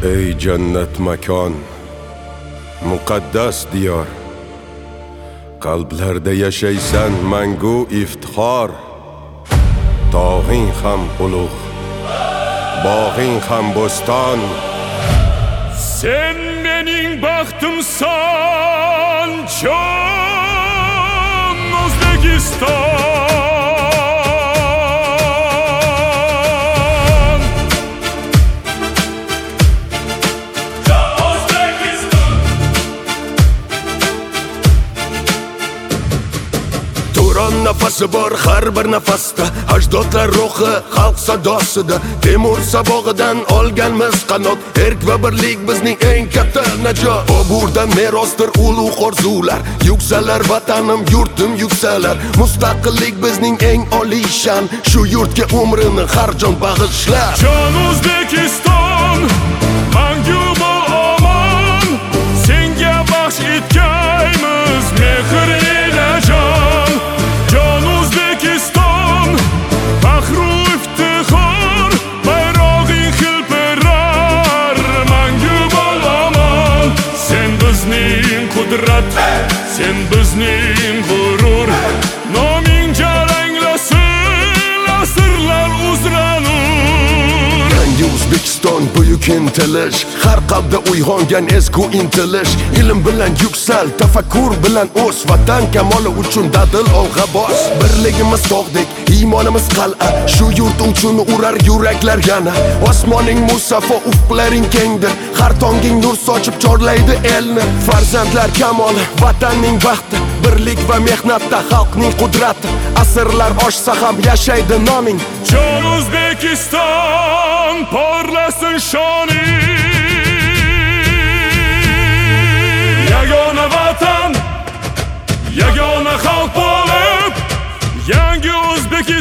Ey jannat makon, muqaddas diyor, qalblarda yashaysan mangu iftixor. Tog'ing ham ulug', bog'ing ham bo'ston. Sen mening baxtimsan, jon O'zbekiston. Turon nafasi bor har bir nafasda, ajdodlar ruhi xalq sadosida. Temur sabog'idan olganmiz qanot, erk va birlik bizning eng katta najot. Boburdan merosdir ulug' orzular, yuksalar vatanim yurtim yuksalar. Mustaqillik bizning eng oliy shan, shu yurtga umrini har jon bag'ishlar. Jon O'zbekiston, mangu bo'l omon, senga baxsh etgaymiz mehr ila jon. Jon O'zbekiston, faxru iftixor, bayrog'ing hilpirar, mangu bo'l omon. Sen bizning qudrat, sen bizning g'urur, noming jaranglasin asrlar uzranur. Yangi O'zbekiston buyuk intilish, har qalbda uyg'ongan ezgu intilish. Ilm bilan yuksal, tafakkur bilan o's, vatan kamoli uchun dadil olg'a bos. Birligimiz tog'dek, iymonimiz qal'a, shu yurt uchun urar yuraklar yana. Osmoning musaffo, ufqlaring kengdir, har tonging nur sochib chorlaydi elni. Farzandlar kamoli, vatanning baxti, birlik va mehnatda xalqning qudrati. Asrlar oshsa ham yashaydi noming. Jon O'zbekiston, porlasin shoning. Yagona vatan, yagona xalq bo'lib, yangi O'zbekiston